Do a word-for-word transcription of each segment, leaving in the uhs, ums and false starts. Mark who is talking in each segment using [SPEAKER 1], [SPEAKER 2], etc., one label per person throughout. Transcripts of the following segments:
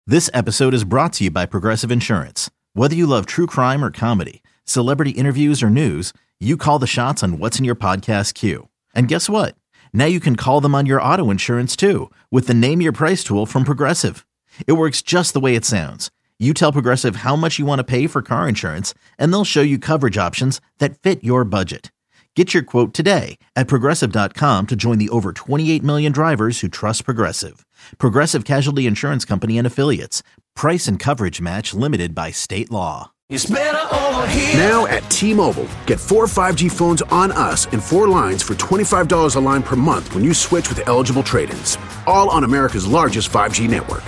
[SPEAKER 1] This episode is brought to you by Progressive Insurance. Whether you love true crime or comedy, celebrity interviews or news, you call the shots on what's in your podcast queue. And guess what? Now you can call them on your auto insurance too with the Name Your Price tool from Progressive. It works just the way it sounds. You tell Progressive how much you want to pay for car insurance, and they'll show you coverage options that fit your budget. Get your quote today at Progressive dot com to join the over twenty-eight million drivers who trust Progressive. Progressive Casualty Insurance Company and Affiliates. Price and coverage match limited by state law.
[SPEAKER 2] It's better over here.
[SPEAKER 3] Now at T-Mobile, get four five G phones on us and four lines for twenty-five dollars a line per month when you switch with eligible trade-ins. All on America's largest five G network.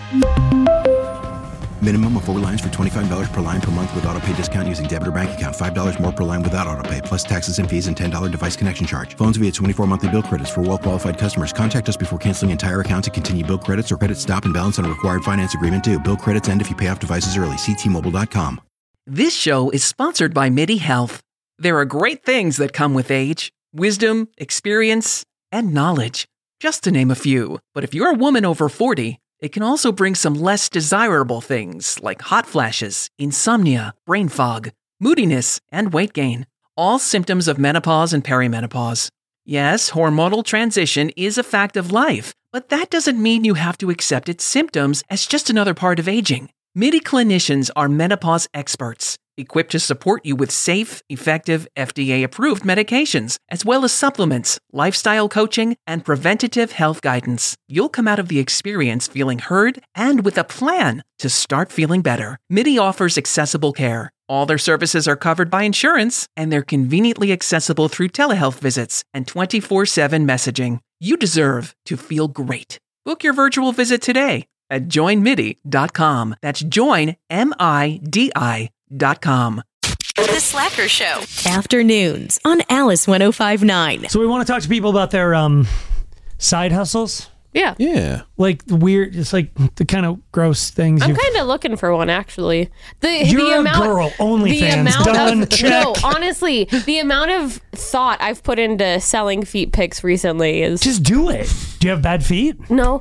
[SPEAKER 4] Minimum of four lines for twenty-five dollars per line per month with autopay discount using debit or bank account. five dollars more per line without autopay, plus taxes and fees and ten dollars device connection charge. Phones via twenty-four monthly bill credits for well-qualified customers. Contact us before canceling entire account to continue bill credits or credit stop and balance on a required finance agreement due. Bill credits end if you pay off devices early. See T Mobile dot com.
[SPEAKER 5] This show is sponsored by MIDI Health. There are great things that come with age. Wisdom, experience, and knowledge. Just to name a few. But if you're a woman over forty, it can also bring some less desirable things like hot flashes, insomnia, brain fog, moodiness, and weight gain. All symptoms of menopause and perimenopause. Yes, hormonal transition is a fact of life, but that doesn't mean you have to accept its symptoms as just another part of aging. MIDI clinicians are menopause experts, equipped to support you with safe, effective, F D A-approved medications, as well as supplements, lifestyle coaching, and preventative health guidance. You'll come out of the experience feeling heard and with a plan to start feeling better. MIDI offers accessible care. All their services are covered by insurance, and they're conveniently accessible through telehealth visits and twenty-four seven messaging. You deserve to feel great. Book your virtual visit today at join midi dot com. That's join, M I D I dot com.
[SPEAKER 6] The Slacker Show.
[SPEAKER 7] Afternoons on Alice one oh five point nine.
[SPEAKER 8] So we want to talk to people about their um, side hustles.
[SPEAKER 9] Yeah.
[SPEAKER 10] Yeah.
[SPEAKER 8] Like the weird, it's like the kind of gross things.
[SPEAKER 9] I'm
[SPEAKER 8] you've-
[SPEAKER 9] kind of looking for one, actually. The,
[SPEAKER 8] You're
[SPEAKER 9] the
[SPEAKER 8] a
[SPEAKER 9] amount,
[SPEAKER 8] girl, OnlyFans,
[SPEAKER 9] the amount
[SPEAKER 8] done,
[SPEAKER 9] of,
[SPEAKER 8] check.
[SPEAKER 9] No, honestly, the amount of thought I've put into selling feet pics recently is...
[SPEAKER 8] Just do it. Do you have bad feet?
[SPEAKER 9] No.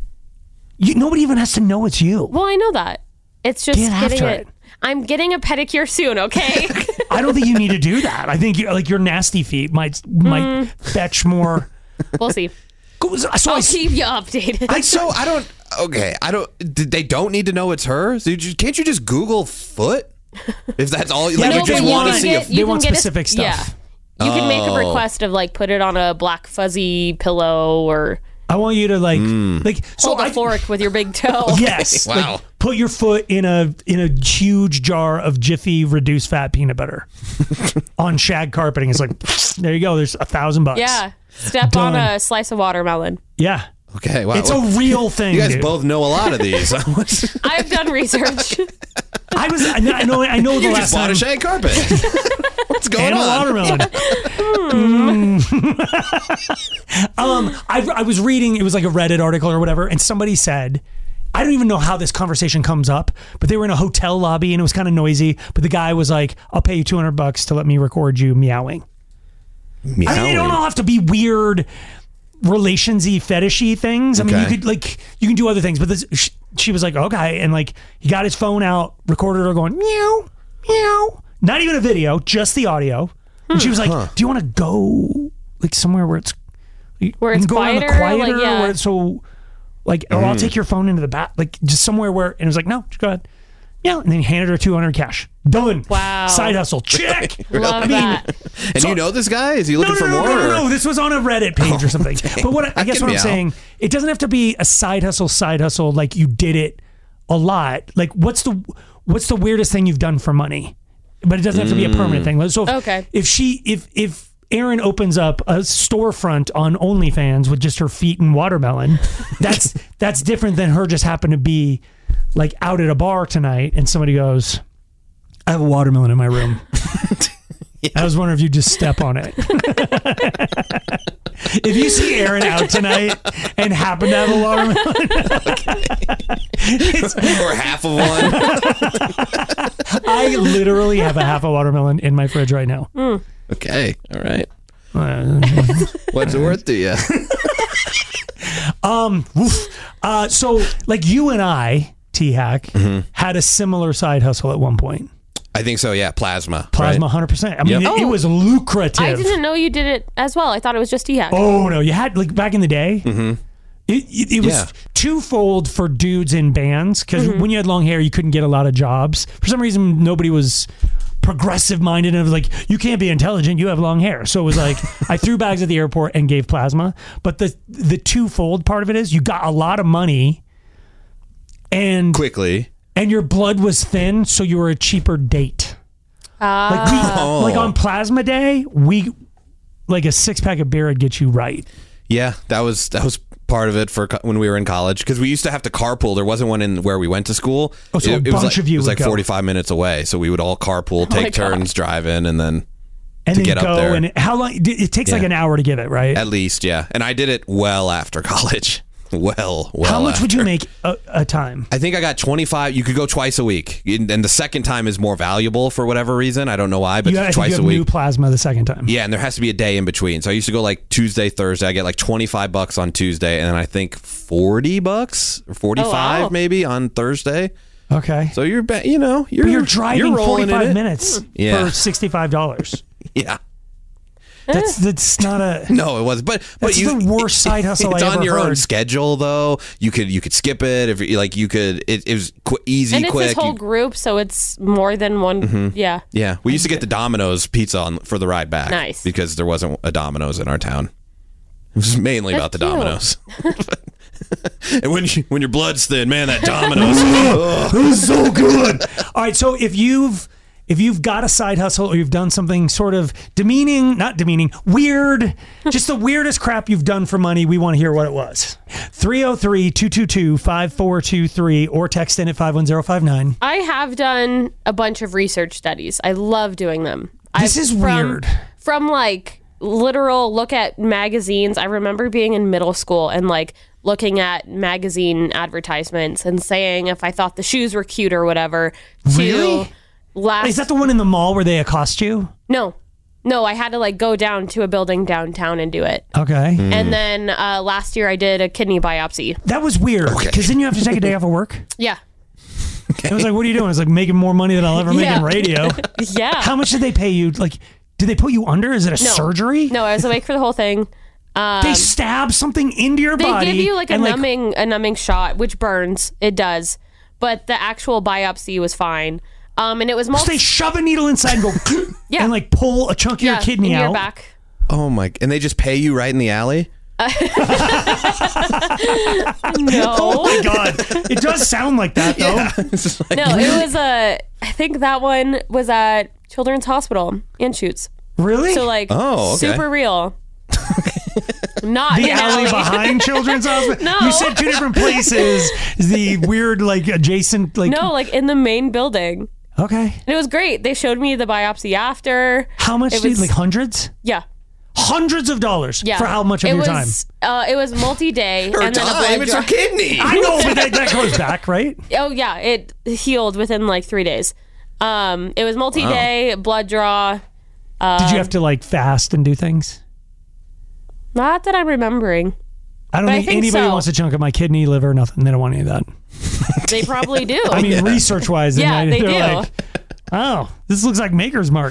[SPEAKER 8] You, nobody even has to know it's you.
[SPEAKER 9] Well, I know that. It's just
[SPEAKER 8] Get
[SPEAKER 9] getting
[SPEAKER 8] after
[SPEAKER 9] it.
[SPEAKER 8] it.
[SPEAKER 9] I'm getting a pedicure soon, okay?
[SPEAKER 8] I don't think you need to do that. I think you, like your nasty feet might might
[SPEAKER 9] Mm.
[SPEAKER 8] fetch more.
[SPEAKER 9] We'll see.
[SPEAKER 8] So
[SPEAKER 9] I'll
[SPEAKER 8] I,
[SPEAKER 9] keep you updated.
[SPEAKER 10] I so I don't. Okay, I don't. They don't need to know it's her. So you just, can't you just Google foot? If that's all, like,
[SPEAKER 8] Yeah,
[SPEAKER 10] you
[SPEAKER 8] but
[SPEAKER 10] just
[SPEAKER 8] you
[SPEAKER 10] want to
[SPEAKER 8] can
[SPEAKER 10] see.
[SPEAKER 9] get-
[SPEAKER 10] A,
[SPEAKER 9] you
[SPEAKER 8] they
[SPEAKER 9] can
[SPEAKER 8] want
[SPEAKER 9] get a-
[SPEAKER 8] specific stuff.
[SPEAKER 9] Yeah. You can make a
[SPEAKER 10] Oh.
[SPEAKER 9] request of like put it on a black fuzzy pillow or
[SPEAKER 8] I want you to like
[SPEAKER 10] Mm.
[SPEAKER 8] like so
[SPEAKER 9] hold a
[SPEAKER 8] I,
[SPEAKER 9] fork with your big toe.
[SPEAKER 8] Yes.
[SPEAKER 10] Wow.
[SPEAKER 8] Like, put your foot in a in a huge jar of Jiffy reduced fat peanut butter on shag carpeting. It's like there you go. There's a thousand bucks.
[SPEAKER 9] Yeah. Step
[SPEAKER 8] Done.
[SPEAKER 9] on a slice of watermelon.
[SPEAKER 8] Yeah.
[SPEAKER 10] okay, wow.
[SPEAKER 8] It's a real thing.
[SPEAKER 10] You guys
[SPEAKER 8] dude.
[SPEAKER 10] both know a lot of these.
[SPEAKER 9] I've done research.
[SPEAKER 8] I was. I know. I know, I know the
[SPEAKER 10] You
[SPEAKER 8] last
[SPEAKER 10] just bought
[SPEAKER 8] time.
[SPEAKER 10] a shag carpet. What's going
[SPEAKER 8] And a
[SPEAKER 10] on?
[SPEAKER 8] watermelon. Mm. um, I, I was reading, it was like a Reddit article or whatever, and somebody said, I don't even know how this conversation comes up, but they were in a hotel lobby and it was kind of noisy, but the guy was like, I'll pay you two hundred bucks to let me record you meowing.
[SPEAKER 10] Meowing.
[SPEAKER 8] I mean, they don't all have to be weird relationsy fetishy things. I mean, you
[SPEAKER 10] Okay.
[SPEAKER 8] could like, you can do other things, but this, she, she was like, okay. And like, he got his phone out, recorded her going, meow, meow. Not even a video, just the audio. And she was like,
[SPEAKER 10] Huh.
[SPEAKER 8] do you want to go like somewhere where it's
[SPEAKER 9] Where
[SPEAKER 8] you
[SPEAKER 9] it's
[SPEAKER 8] can go around the
[SPEAKER 9] quieter,
[SPEAKER 8] quieter,
[SPEAKER 9] like, yeah.
[SPEAKER 8] where it's so like, or I'll take your phone into the back, like just somewhere where, and it was like, no, just go ahead. Yeah, and then he handed her two hundred cash. Done.
[SPEAKER 9] Wow.
[SPEAKER 8] Side hustle. Check.
[SPEAKER 9] Love
[SPEAKER 8] I mean,
[SPEAKER 9] that.
[SPEAKER 10] And
[SPEAKER 8] So-
[SPEAKER 10] you know this guy? Is he
[SPEAKER 8] no,
[SPEAKER 10] looking
[SPEAKER 8] no,
[SPEAKER 10] for
[SPEAKER 8] no,
[SPEAKER 10] more?
[SPEAKER 8] no, no,
[SPEAKER 10] or-
[SPEAKER 8] no. This was on a Reddit page or something. But what I, I
[SPEAKER 10] I
[SPEAKER 8] guess
[SPEAKER 10] can
[SPEAKER 8] what I'm
[SPEAKER 10] meow.
[SPEAKER 8] saying, it doesn't have to be a side hustle, side hustle like you did it a lot. Like, what's the what's the weirdest thing you've done for money? But it doesn't have to be a permanent thing. So if,
[SPEAKER 9] Okay.
[SPEAKER 8] if she if if Erin opens up a storefront on OnlyFans with just her feet and watermelon, that's that's different than her just happen to be like out at a bar tonight and somebody goes, I have a watermelon in my room. Yeah. I was wondering if you just step on it. If you see Erin out tonight and happen to have a watermelon, it's,
[SPEAKER 10] or half of one.
[SPEAKER 8] I literally have a half a watermelon in my fridge right now.
[SPEAKER 9] Mm.
[SPEAKER 10] Okay, all right.
[SPEAKER 8] Uh,
[SPEAKER 10] What's it worth to you?
[SPEAKER 8] um, woof. Uh, so like you and I, T-Hack,
[SPEAKER 10] Mm-hmm.
[SPEAKER 8] had a similar side hustle at one point.
[SPEAKER 10] I think so. Yeah, plasma.
[SPEAKER 8] Plasma,
[SPEAKER 10] right?
[SPEAKER 8] one hundred percent. I mean,
[SPEAKER 10] Yep.
[SPEAKER 8] it, it
[SPEAKER 9] Oh.
[SPEAKER 8] was lucrative.
[SPEAKER 9] I didn't know you did it as well. I thought it was just T-Hack.
[SPEAKER 8] Oh no, you had like back in the day.
[SPEAKER 10] Mm-hmm.
[SPEAKER 8] It, it, it was
[SPEAKER 10] Yeah.
[SPEAKER 8] twofold for dudes in bands because
[SPEAKER 9] Mm-hmm.
[SPEAKER 8] when you had long hair, you couldn't get a lot of jobs. For some reason, nobody was progressive minded and was like, you can't be intelligent, you have long hair. So it was like I threw bags at the airport and gave plasma. But the the twofold part of it is you got a lot of money and
[SPEAKER 10] Quickly.
[SPEAKER 8] and your blood was thin, so you were a cheaper date.
[SPEAKER 9] Ah.
[SPEAKER 8] Like we,
[SPEAKER 10] Oh.
[SPEAKER 8] like on plasma day, we like a six pack of beer would get you right.
[SPEAKER 10] Yeah, that was that was part of it for co- when we were in college because we used to have to carpool. There wasn't one in where we went to school.
[SPEAKER 8] Oh, so a
[SPEAKER 10] it, it was
[SPEAKER 8] bunch
[SPEAKER 10] like,
[SPEAKER 8] of you
[SPEAKER 10] It was
[SPEAKER 8] would
[SPEAKER 10] like
[SPEAKER 8] go.
[SPEAKER 10] forty-five minutes away, so we would all carpool,
[SPEAKER 9] my
[SPEAKER 10] take turns driving, and then
[SPEAKER 8] And
[SPEAKER 10] to
[SPEAKER 8] then
[SPEAKER 10] get
[SPEAKER 8] go
[SPEAKER 10] up there.
[SPEAKER 8] and it, how long? It takes like
[SPEAKER 10] Yeah.
[SPEAKER 8] an hour to give it, right?
[SPEAKER 10] At least, yeah. And I did it well after college. Well, well.
[SPEAKER 8] how much would you
[SPEAKER 10] after.
[SPEAKER 8] make a, a time?
[SPEAKER 10] I think I got twenty-five. You could go twice a week, and and the second time is more valuable for whatever reason. I don't know why, but
[SPEAKER 8] You, I think
[SPEAKER 10] twice
[SPEAKER 8] you have
[SPEAKER 10] a week.
[SPEAKER 8] new plasma the second time.
[SPEAKER 10] Yeah, and there has to be a day in between. So I used to go like Tuesday, Thursday. I get like twenty-five bucks on Tuesday, and then I think forty bucks or forty-five
[SPEAKER 9] Oh, wow.
[SPEAKER 10] maybe on Thursday.
[SPEAKER 8] Okay.
[SPEAKER 10] So you're, ba- you know, you're
[SPEAKER 8] But you're driving
[SPEAKER 10] you're rolling in
[SPEAKER 8] forty-five
[SPEAKER 10] it.
[SPEAKER 8] minutes
[SPEAKER 10] Yeah.
[SPEAKER 8] for sixty-five dollars.
[SPEAKER 10] Yeah.
[SPEAKER 8] That's that's not a.
[SPEAKER 10] No, it was, but but
[SPEAKER 8] That's
[SPEAKER 10] you
[SPEAKER 8] the worst side hustle
[SPEAKER 10] It's
[SPEAKER 8] I
[SPEAKER 10] on
[SPEAKER 8] ever
[SPEAKER 10] your own
[SPEAKER 8] heard.
[SPEAKER 10] schedule, though. You could you could skip it if you like. You could. It, it was qu- easy,
[SPEAKER 9] and it's
[SPEAKER 10] quick.
[SPEAKER 9] this whole
[SPEAKER 10] You-
[SPEAKER 9] group, so it's more than one.
[SPEAKER 10] Mm-hmm.
[SPEAKER 9] Yeah.
[SPEAKER 10] yeah, we used to get the Domino's pizza on for the ride back.
[SPEAKER 9] Nice.
[SPEAKER 10] because there wasn't a Domino's in our town. It was mainly
[SPEAKER 9] That's
[SPEAKER 10] about the
[SPEAKER 9] cute.
[SPEAKER 10] Domino's. And when you, when your blood's thin, man, that Domino's.
[SPEAKER 8] It was so good. All right, so if you've if you've got a side hustle or you've done something sort of demeaning, not demeaning, weird, just the weirdest crap you've done for money, we want to hear what it was. three oh three, two two two, five four two three or text in at five one zero five nine.
[SPEAKER 9] I have done a bunch of research studies. I love doing them.
[SPEAKER 8] This
[SPEAKER 9] I've-
[SPEAKER 8] is
[SPEAKER 9] from,
[SPEAKER 8] weird.
[SPEAKER 9] From like literal look at magazines. I remember being in middle school and like looking at magazine advertisements and saying if I thought the shoes were cute or whatever. To
[SPEAKER 8] Really?
[SPEAKER 9] Last,
[SPEAKER 8] Is that the one in the mall where they accost you?
[SPEAKER 9] no, no, I had to like go down to a building downtown and do it.
[SPEAKER 8] Okay.
[SPEAKER 9] And then uh, last year I did a kidney biopsy.
[SPEAKER 8] That was weird because then you have to take a day off of work.
[SPEAKER 9] Yeah.
[SPEAKER 8] It was like, what are you doing? It's like making more money than I'll ever make
[SPEAKER 9] Yeah.
[SPEAKER 8] in radio.
[SPEAKER 9] Yeah.
[SPEAKER 8] How much did they pay you? Like, did they put you under? Is it a
[SPEAKER 9] No.
[SPEAKER 8] surgery?
[SPEAKER 9] No, I was awake for the whole thing. Um,
[SPEAKER 8] They stab something into your
[SPEAKER 9] They
[SPEAKER 8] body.
[SPEAKER 9] give you like a
[SPEAKER 8] and,
[SPEAKER 9] numbing a numbing shot, which burns. It does, but the actual biopsy was fine. Um, and it was
[SPEAKER 8] So
[SPEAKER 9] multi.
[SPEAKER 8] they shove a needle inside and go
[SPEAKER 9] Yeah.
[SPEAKER 8] and like pull a chunk of
[SPEAKER 9] yeah,
[SPEAKER 8] your kidney
[SPEAKER 9] in
[SPEAKER 8] out.
[SPEAKER 9] your back.
[SPEAKER 10] Oh my! And they just pay you right in the alley.
[SPEAKER 9] No,
[SPEAKER 8] Oh my god! It does sound like that though.
[SPEAKER 10] It's just like,
[SPEAKER 9] no, it was a. I think that one was at Children's Hospital in Shoots.
[SPEAKER 8] Really?
[SPEAKER 9] So like,
[SPEAKER 10] Oh, okay.
[SPEAKER 9] super real. Not
[SPEAKER 8] the
[SPEAKER 9] an
[SPEAKER 8] alley
[SPEAKER 9] alley
[SPEAKER 8] behind Children's Hospital.
[SPEAKER 9] No.
[SPEAKER 8] You said two different places. The weird like adjacent like.
[SPEAKER 9] No, like in the main building.
[SPEAKER 8] Okay.
[SPEAKER 9] And it was great. They showed me the biopsy after.
[SPEAKER 8] How much?
[SPEAKER 9] It
[SPEAKER 8] Did,
[SPEAKER 9] was-
[SPEAKER 8] like hundreds?
[SPEAKER 9] Yeah.
[SPEAKER 8] Hundreds of dollars
[SPEAKER 9] Yeah.
[SPEAKER 8] for how much of
[SPEAKER 9] it
[SPEAKER 8] your
[SPEAKER 9] was, Uh, it was multi-day.
[SPEAKER 10] her
[SPEAKER 9] and then a
[SPEAKER 10] time.
[SPEAKER 9] blood
[SPEAKER 10] It's her
[SPEAKER 9] draw.
[SPEAKER 10] kidney.
[SPEAKER 8] time? I know, but that, that goes back, right?
[SPEAKER 9] Oh yeah, it healed within like three days. Um, it was multi-day blood draw.
[SPEAKER 8] Did you have to like fast and do things?
[SPEAKER 9] Not that I'm remembering.
[SPEAKER 8] I don't
[SPEAKER 9] But I
[SPEAKER 8] think,
[SPEAKER 9] think
[SPEAKER 8] anybody
[SPEAKER 9] so.
[SPEAKER 8] wants a chunk of my kidney, liver, nothing. They don't want any of that.
[SPEAKER 9] They probably do.
[SPEAKER 8] I mean, research wise,
[SPEAKER 9] Yeah, they
[SPEAKER 8] they're
[SPEAKER 9] do.
[SPEAKER 8] like, oh, this looks like Maker's Mark.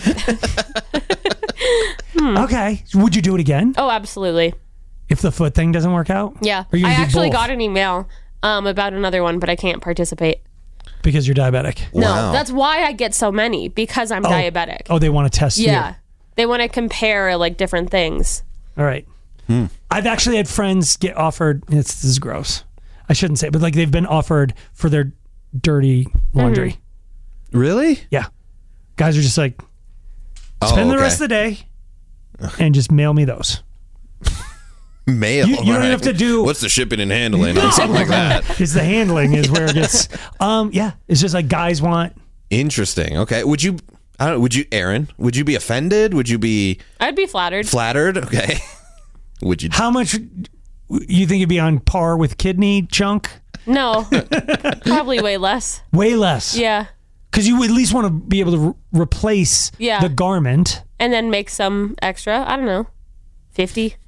[SPEAKER 8] Okay. Would you do it again
[SPEAKER 9] oh, absolutely.
[SPEAKER 8] if the foot thing doesn't work out?
[SPEAKER 9] Yeah.
[SPEAKER 8] Or you
[SPEAKER 9] I
[SPEAKER 8] gonna do
[SPEAKER 9] actually
[SPEAKER 8] both?
[SPEAKER 9] got an email um, about another one, but I can't participate.
[SPEAKER 8] Because you're diabetic.
[SPEAKER 10] Wow.
[SPEAKER 9] No, that's why I get so many because I'm diabetic.
[SPEAKER 8] Oh, they want to test you.
[SPEAKER 9] yeah. They want to compare like different things.
[SPEAKER 8] All right. I've actually had friends get offered. It's, this is gross. I shouldn't say, it, but like they've been offered for their dirty laundry.
[SPEAKER 9] Mm-hmm.
[SPEAKER 10] Really?
[SPEAKER 8] Yeah. Guys are just like,
[SPEAKER 10] Oh,
[SPEAKER 8] spend the
[SPEAKER 10] okay.
[SPEAKER 8] rest of the day and just mail me those.
[SPEAKER 10] Mail.
[SPEAKER 8] You- you don't
[SPEAKER 10] all right.
[SPEAKER 8] have to do-
[SPEAKER 10] What's the shipping and handling on something like that?
[SPEAKER 8] It's the handling is where it gets. Um, yeah, it's just like guys want.
[SPEAKER 10] Interesting. Okay. Would you? I don't. Would you, Aaron? Would you be offended? Would you be
[SPEAKER 9] I'd be flattered.
[SPEAKER 10] flattered? Okay. Would you?
[SPEAKER 8] How much you think you'd be on par with kidney chunk?
[SPEAKER 9] No, probably way less.
[SPEAKER 8] Way less.
[SPEAKER 9] Yeah.
[SPEAKER 8] Because you at least want to be able to re- replace
[SPEAKER 9] Yeah.
[SPEAKER 8] the garment.
[SPEAKER 9] And then make some extra. I don't know. fifty.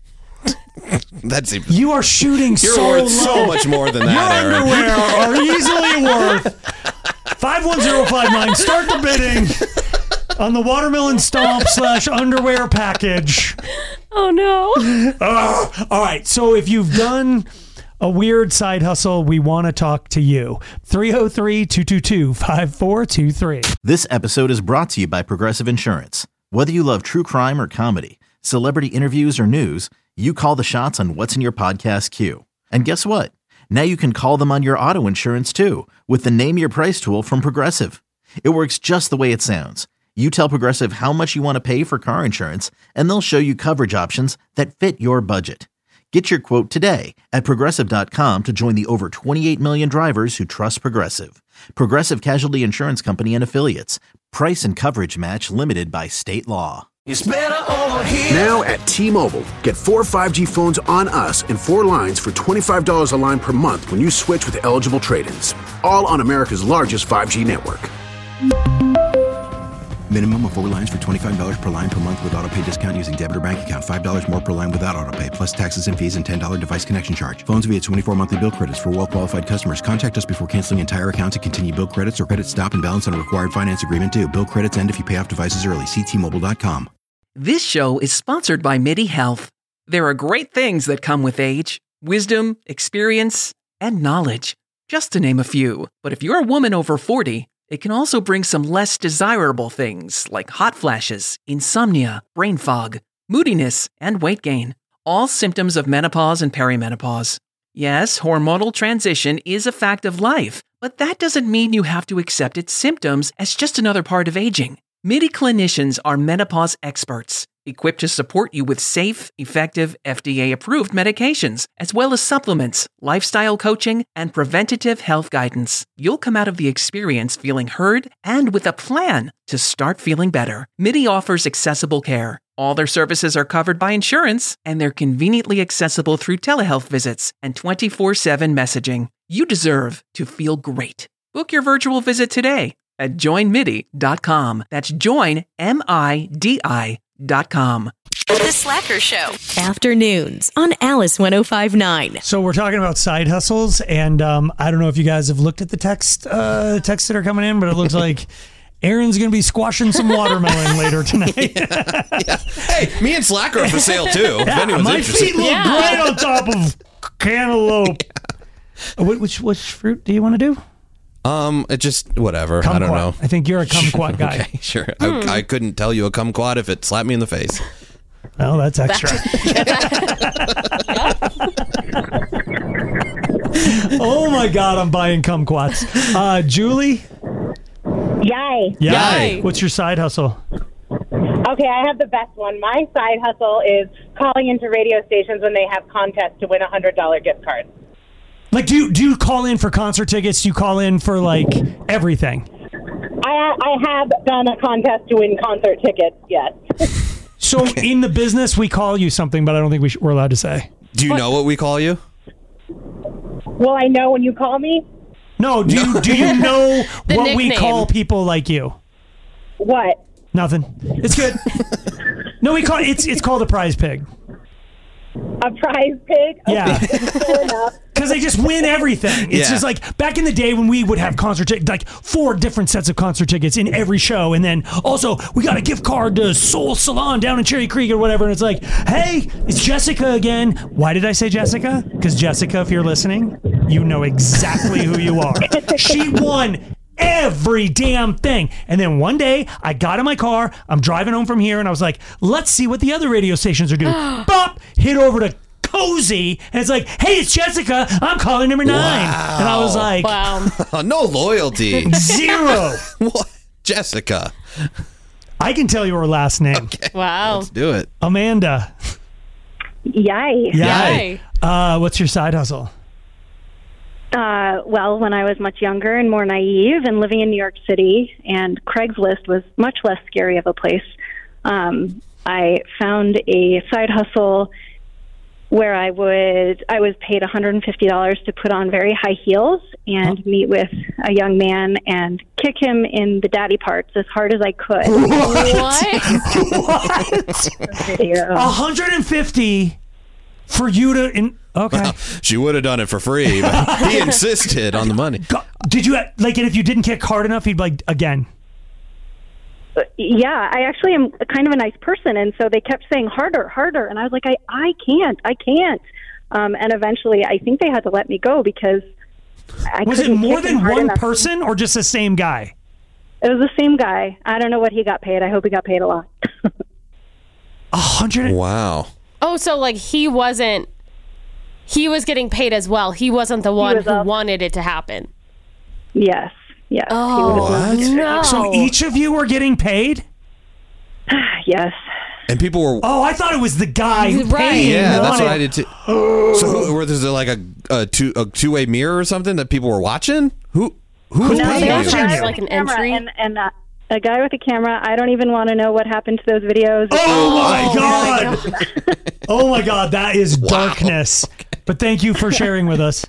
[SPEAKER 10] That seems.
[SPEAKER 8] You are shooting
[SPEAKER 10] You're
[SPEAKER 8] so
[SPEAKER 10] worth
[SPEAKER 8] low.
[SPEAKER 10] so much more than
[SPEAKER 8] Your
[SPEAKER 10] that, Aaron.
[SPEAKER 8] underwear are easily worth five one zero five nine. Start the bidding on the watermelon stomp slash underwear package.
[SPEAKER 9] Oh, no.
[SPEAKER 8] Uh, all right. So if you've done a weird side hustle, we want to talk to you. three oh three, two two two, five four two three.
[SPEAKER 1] This episode is brought to you by Progressive Insurance. Whether you love true crime or comedy, celebrity interviews or news, you call the shots on what's in your podcast queue. And guess what? Now you can call them on your auto insurance too with the Name Your Price tool from Progressive. It works just the way it sounds. You tell Progressive how much you want to pay for car insurance, and they'll show you coverage options that fit your budget. Get your quote today at Progressive dot com to join the over twenty-eight million drivers who trust Progressive. Progressive Casualty Insurance Company and Affiliates. Price and coverage match limited by state law.
[SPEAKER 3] It's better over here. Now at T-Mobile, get four five G phones on us and four lines for twenty-five dollars a line per month when you switch with eligible trade-ins. All on America's largest five G network.
[SPEAKER 4] Minimum of four lines for twenty-five dollars per line per month with auto pay discount using debit or bank account. five dollars more per line without auto pay, plus taxes and fees and ten dollars device connection charge. Phones via twenty-four monthly bill credits for well-qualified customers. Contact us before canceling entire account to continue bill credits or credit stop and balance on a required finance agreement due. Bill credits end if you pay off devices early. See T Mobile dot com.
[SPEAKER 5] This show is sponsored by MIDI Health. There are great things that come with age, wisdom, experience, and knowledge, just to name a few. But if you're a woman over forty, it can also bring some less desirable things like hot flashes, insomnia, brain fog, moodiness, and weight gain. All symptoms of menopause and perimenopause. Yes, hormonal transition is a fact of life, but that doesn't mean you have to accept its symptoms as just another part of aging. MIDI clinicians are menopause experts, equipped to support you with safe, effective, F D A-approved medications, as well as supplements, lifestyle coaching, and preventative health guidance. You'll come out of the experience feeling heard and with a plan to start feeling better. MIDI offers accessible care. All their services are covered by insurance, and they're conveniently accessible through telehealth visits and twenty-four seven messaging. You deserve to feel great. Book your virtual visit today at join midi dot com. That's join, M I D I dot com.
[SPEAKER 6] The Slacker Show.
[SPEAKER 7] Afternoons on Alice one oh five point nine.
[SPEAKER 8] So we're talking about side hustles, and um, I don't know if you guys have looked at the text uh, texts that are coming in, but it looks like Aaron's going to be squashing some watermelon later tonight.
[SPEAKER 10] yeah, yeah. Hey, me and Slacker are for sale too. If
[SPEAKER 8] Yeah,
[SPEAKER 10] anyone's
[SPEAKER 8] my
[SPEAKER 10] interested.
[SPEAKER 8] feet look
[SPEAKER 9] Yeah.
[SPEAKER 8] great on top of cantaloupe. Uh, Which, which which fruit do you want to do?
[SPEAKER 10] Um, it just whatever. I don't
[SPEAKER 8] Kumquat.
[SPEAKER 10] know.
[SPEAKER 8] I think you're a kumquat guy.
[SPEAKER 10] Okay, sure.
[SPEAKER 9] Hmm.
[SPEAKER 10] I, I couldn't tell you a kumquat if it slapped me in the face.
[SPEAKER 8] Well, that's extra. Oh my God, I'm buying kumquats. Uh, Julie?
[SPEAKER 2] Yay.
[SPEAKER 9] Yay.
[SPEAKER 8] What's your side hustle?
[SPEAKER 2] Okay, I have the best one. My side hustle is calling into radio stations when they have contests to win a one hundred dollars gift card.
[SPEAKER 8] Like, do you, do you call in for concert tickets? Do you call in for, like, everything?
[SPEAKER 2] I I have done a contest to win concert tickets, yes.
[SPEAKER 8] So, in the business, we call you something, but I don't think we sh- we're allowed to say.
[SPEAKER 10] Do you know what we call you?
[SPEAKER 2] Will I know when you call me?
[SPEAKER 8] No, do you, do you know
[SPEAKER 9] The
[SPEAKER 8] what we
[SPEAKER 9] nickname.
[SPEAKER 8] call people like you?
[SPEAKER 2] What?
[SPEAKER 8] Nothing. It's good. No, we call it's it's called a prize pig.
[SPEAKER 2] A prize pig? Okay,
[SPEAKER 8] Yeah.
[SPEAKER 2] fair enough.
[SPEAKER 8] Because they just win everything. It's
[SPEAKER 10] Yeah.
[SPEAKER 8] just like back in the day when we would have concert tickets, like four different sets of concert tickets in every show. And then also, we got a gift card to Soul Salon down in Cherry Creek or whatever. And it's like, hey, it's Jessica again. Why did I say Jessica? Because Jessica, if you're listening, you know exactly who you are. She won every damn thing. And then one day, I got in my car, I'm driving home from here, and I was like, let's see what the other radio stations are doing. Bop! Hit over to Cozy, and it's like, hey, it's Jessica. I'm calling number nine.
[SPEAKER 10] Wow.
[SPEAKER 8] And I was like,
[SPEAKER 9] Wow.
[SPEAKER 10] Oh, no loyalty.
[SPEAKER 8] zero.
[SPEAKER 10] What? Jessica.
[SPEAKER 8] I can tell you her last name.
[SPEAKER 10] Okay.
[SPEAKER 9] Wow.
[SPEAKER 10] Let's do it.
[SPEAKER 8] Amanda.
[SPEAKER 2] Yay.
[SPEAKER 9] Yay.
[SPEAKER 8] Uh, what's your side hustle?
[SPEAKER 2] Uh, well, when I was much younger and more naive and living in New York City, and Craigslist was much less scary of a place, um, I found a side hustle where I would I was paid one hundred fifty dollars to put on very high heels and meet with a young man and kick him in the daddy parts as hard as I could.
[SPEAKER 9] What?
[SPEAKER 8] What?
[SPEAKER 2] Video.
[SPEAKER 8] one hundred fifty for you to in Okay.
[SPEAKER 10] Well, she would have done it for free, but he insisted on the money.
[SPEAKER 8] Did you like it? If you didn't kick hard enough, he'd be like, again.
[SPEAKER 2] Yeah, I actually am kind of a nice person, and so they kept saying harder, harder, and I was like, I, I can't, I can't. Um, and eventually, I think they had to let me go because I
[SPEAKER 8] was it more than one
[SPEAKER 2] enough.
[SPEAKER 8] person or just the same guy?
[SPEAKER 2] It was the same guy. I don't know what he got paid. I hope he got paid a lot.
[SPEAKER 8] A hundred.
[SPEAKER 10] Wow.
[SPEAKER 9] Oh, so like he wasn't. He was getting paid as well. He wasn't the one
[SPEAKER 2] was
[SPEAKER 9] who
[SPEAKER 2] up.
[SPEAKER 9] wanted it to happen.
[SPEAKER 2] Yes. Yes.
[SPEAKER 9] Oh,
[SPEAKER 10] What?
[SPEAKER 9] no.
[SPEAKER 8] So each of you were getting paid?
[SPEAKER 2] Yes.
[SPEAKER 10] And people were.
[SPEAKER 8] Oh, I thought it was the guy who
[SPEAKER 9] Right.
[SPEAKER 8] paid.
[SPEAKER 10] Yeah,
[SPEAKER 8] and
[SPEAKER 10] that's what
[SPEAKER 8] wanted-
[SPEAKER 10] I did too. So, who, were there like a, a two a two way mirror or something that people were watching? Who who was
[SPEAKER 8] No,
[SPEAKER 10] paying
[SPEAKER 8] they
[SPEAKER 10] you?
[SPEAKER 8] watching
[SPEAKER 2] guy
[SPEAKER 8] you.
[SPEAKER 2] with
[SPEAKER 9] Like
[SPEAKER 2] a
[SPEAKER 9] an
[SPEAKER 2] camera,
[SPEAKER 9] entry?
[SPEAKER 2] and, and uh, a guy with a camera. I don't even want to know what happened to those videos.
[SPEAKER 8] Oh my
[SPEAKER 9] Oh,
[SPEAKER 8] god! Oh my god, that is darkness. But thank you for sharing with us.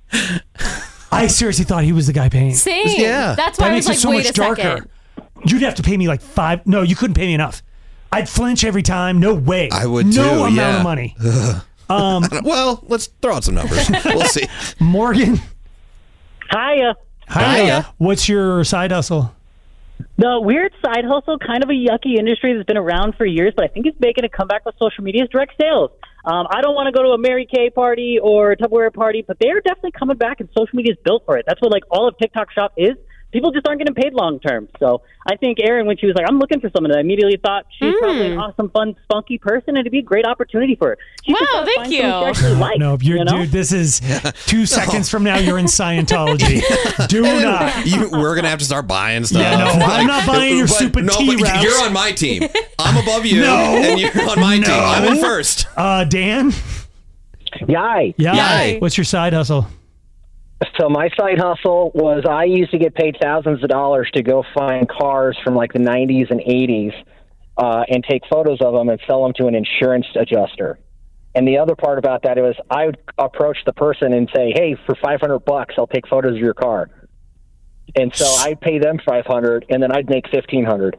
[SPEAKER 8] I seriously thought he was the guy paying.
[SPEAKER 9] Same.
[SPEAKER 10] Yeah.
[SPEAKER 9] That's why
[SPEAKER 8] That
[SPEAKER 9] I
[SPEAKER 8] makes
[SPEAKER 9] was
[SPEAKER 8] it
[SPEAKER 9] like,
[SPEAKER 8] so
[SPEAKER 9] wait
[SPEAKER 8] much
[SPEAKER 9] a
[SPEAKER 8] darker.
[SPEAKER 9] second.
[SPEAKER 8] You'd have to pay me like five. No, you couldn't pay me enough. I'd flinch every time. No way.
[SPEAKER 10] I would
[SPEAKER 8] no
[SPEAKER 10] too,
[SPEAKER 8] amount
[SPEAKER 10] yeah.
[SPEAKER 8] of money.
[SPEAKER 10] Well, let's throw out some numbers. We'll see.
[SPEAKER 8] Morgan,
[SPEAKER 11] Hiya.
[SPEAKER 8] hi.
[SPEAKER 10] Hiya.
[SPEAKER 8] What's your side hustle?
[SPEAKER 11] The weird side hustle, kind of a yucky industry that's been around for years, but I think it's making a comeback with social media is direct sales. Um, I don't want to go to a Mary Kay party or a Tupperware party, but they're definitely coming back, and social media is built for it. That's what like all of TikTok Shop is. People just aren't getting paid long term. So I think Erin, when she was like, I'm looking for someone, I immediately thought she's
[SPEAKER 9] Mm.
[SPEAKER 11] probably an awesome, fun, spunky person, and it'd be a great opportunity for her. She just
[SPEAKER 9] Wow,
[SPEAKER 11] gotta
[SPEAKER 9] thank
[SPEAKER 11] find
[SPEAKER 9] you.
[SPEAKER 11] someone she actually likes,
[SPEAKER 8] No, you're,
[SPEAKER 11] you know?
[SPEAKER 8] dude, this is two seconds from now, you're in Scientology. Do not.
[SPEAKER 10] You, we're gonna have to start buying stuff.
[SPEAKER 8] Yeah, no, I'm not buying your
[SPEAKER 10] But-
[SPEAKER 8] stupid
[SPEAKER 10] no,
[SPEAKER 8] tea
[SPEAKER 10] but
[SPEAKER 8] wraps.
[SPEAKER 10] You're on my team. I'm above you,
[SPEAKER 8] No.
[SPEAKER 10] and you're on my
[SPEAKER 8] No.
[SPEAKER 10] team. I'm in first.
[SPEAKER 8] Uh, Dan?
[SPEAKER 12] Yay.
[SPEAKER 8] Yeah.
[SPEAKER 10] Yay.
[SPEAKER 8] What's your side hustle?
[SPEAKER 12] So my side hustle was I used to get paid thousands of dollars to go find cars from like the nineties and eighties uh, and take photos of them and sell them to an insurance adjuster. And the other part about that was I would approach the person and say, hey, for five hundred bucks, I'll take photos of your car. And so I'd pay them five hundred and then I'd make fifteen hundred.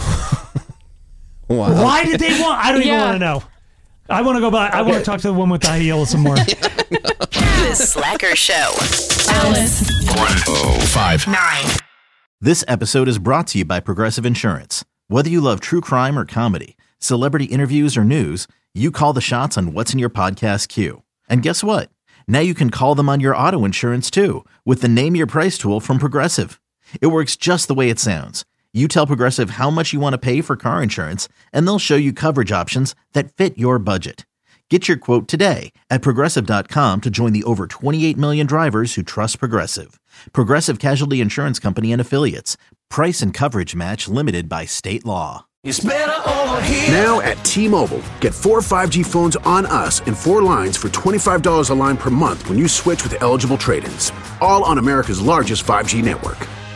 [SPEAKER 10] Wow.
[SPEAKER 8] Why did they want? I don't even
[SPEAKER 9] Yeah.
[SPEAKER 8] want to know. I want to go back. I want to talk to the one with the high heels some more.
[SPEAKER 6] The Slacker Show. Alice
[SPEAKER 3] one oh five
[SPEAKER 6] nine.
[SPEAKER 1] This episode is brought to you by Progressive Insurance. Whether you love true crime or comedy, celebrity interviews or news, you call the shots on what's in your podcast queue. And guess what? Now you can call them on your auto insurance too with the Name Your Price tool from Progressive. It works just the way it sounds. You tell Progressive how much you want to pay for car insurance, and they'll show you coverage options that fit your budget. Get your quote today at Progressive dot com to join the over twenty-eight million drivers who trust Progressive. Progressive Casualty Insurance Company and Affiliates. Price and coverage match limited by state law.
[SPEAKER 3] Now at T-Mobile, get four five G phones on us and four lines for twenty-five dollars a line per month when you switch with eligible trade-ins. All on America's largest five G network.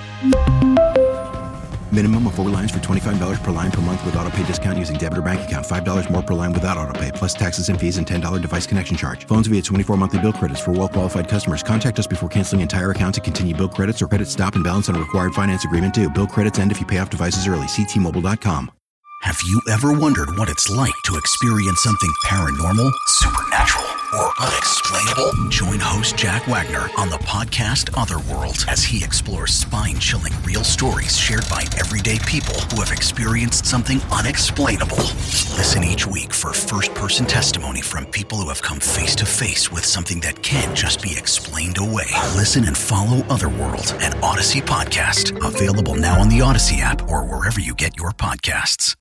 [SPEAKER 4] Minimum of four lines for twenty-five dollars per line per month with auto pay discount using debit or bank account. five dollars more per line without auto pay, plus taxes and fees and ten dollars device connection charge. Phones via twenty-four monthly bill credits for well-qualified customers. Contact us before canceling entire account to continue bill credits or credit stop and balance on required finance agreement due. Bill credits end if you pay off devices early. See T Mobile dot com.
[SPEAKER 13] Have you ever wondered what it's like to experience something paranormal, supernatural, or unexplainable? Join host Jack Wagner on the podcast Otherworld as he explores spine-chilling real stories shared by everyday people who have experienced something unexplainable. Listen each week for first-person testimony from people who have come face-to-face with something that can't just be explained away. Listen and follow Otherworld, an Odyssey podcast, available now on the Odyssey app or wherever you get your podcasts.